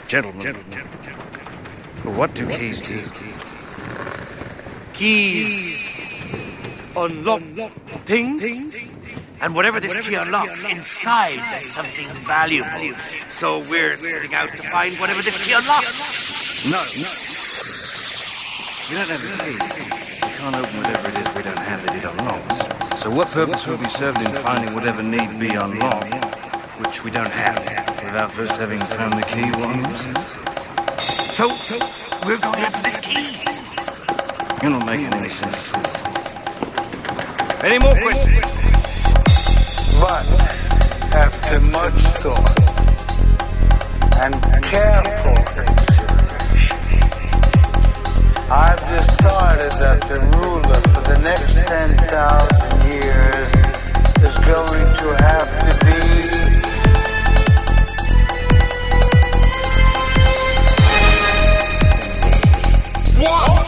Gentlemen, what do keys do? Keys unlock things, and whatever this key unlocks inside, there's something valuable. So we're setting out to find whatever this key unlocks. No. We don't have a key. We can't open whatever it is we don't have that it unlocks. So what purpose will be served in finding whatever need be unlocked, which we don't have, without first having found the key once? So we're going after this key. You're not making any sense at all. Any more questions? But after much thought and careful consideration, I've decided that the ruler for the next 10,000 years is going to have to be what?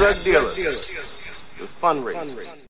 drug dealers to fundraise.